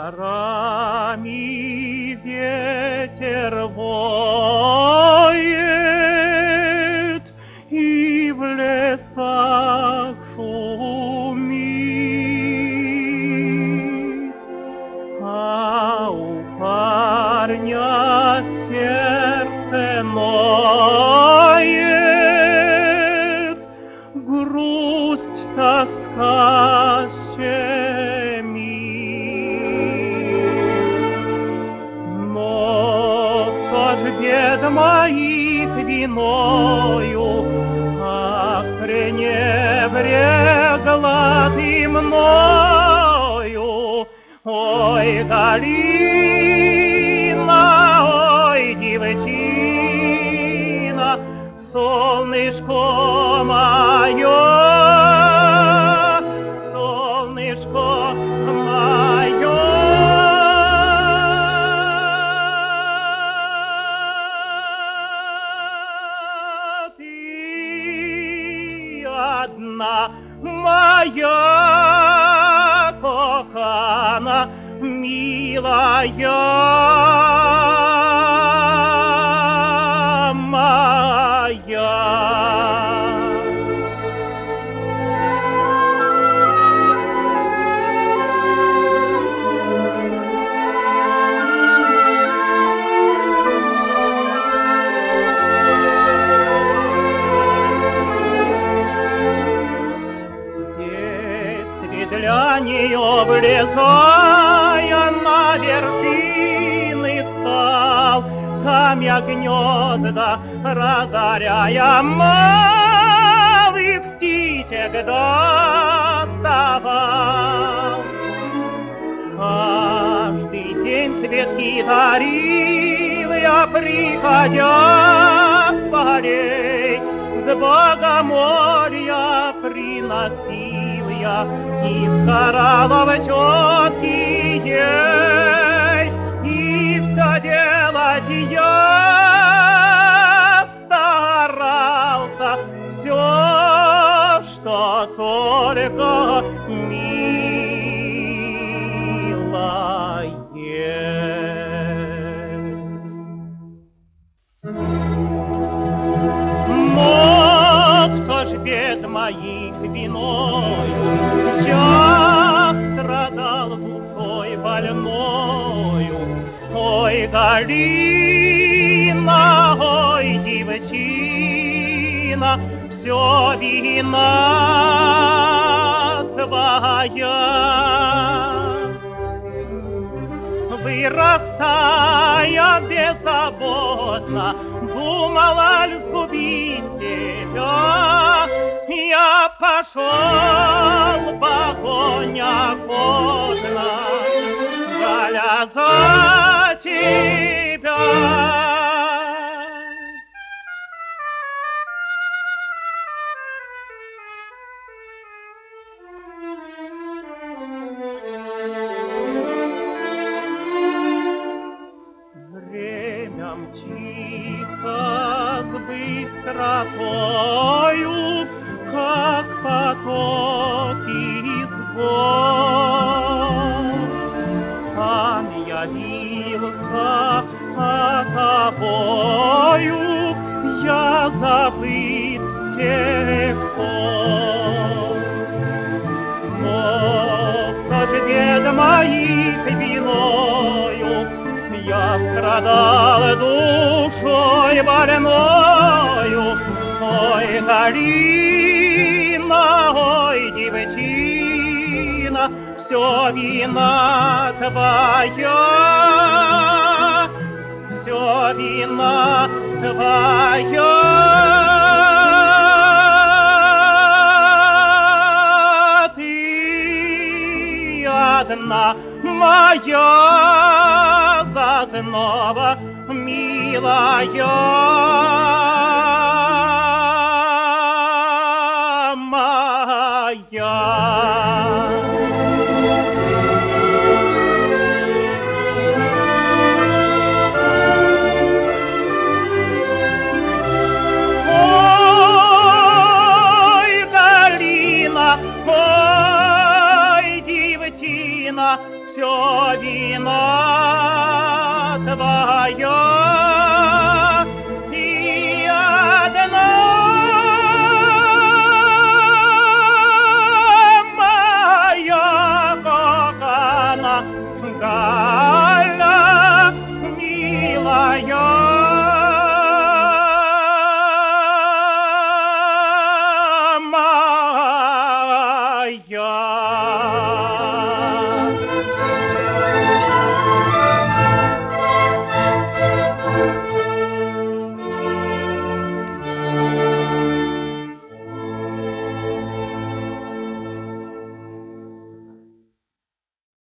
горами ветер воет, и в лесах шумит, а у парня сердце ноет, грусть, тоска щемит. Но кто ж бед моих виною, как пренебрегла ты мною? Ой, Галина, ой, девчина, солнышко мое, солнышко мое. Ты одна моя кохана, милая моя. Для нее влезая на вершины скал, там я гнезда разоряя, малых птичек доставал. Каждый день цветки дарил я, приходя с полей, с богомолья приносил я из кораллов четкий ей, и все делать я старался, все, что только милое. Но кто ж бед моих виною, я страдал душой больною. Ой, Галина, ой, девчина, все вина твоя. Вырастая беззаботно, думала ль сгубить тебя? Я пошел в огонь охотно, Галя, за тебя. Время мчится с быстротою, как потоки из гор. Там явился, а тобою я забыт с тех пор. Но кто же бед моих виною, я страдал душой больною. Ой, Галина, ой, девчина, все вина твоя, все вина твоя. Ты одна моя зазнова, милая моя. Ой, Галина, ой, девчина, все вино твое и одно моя кохана.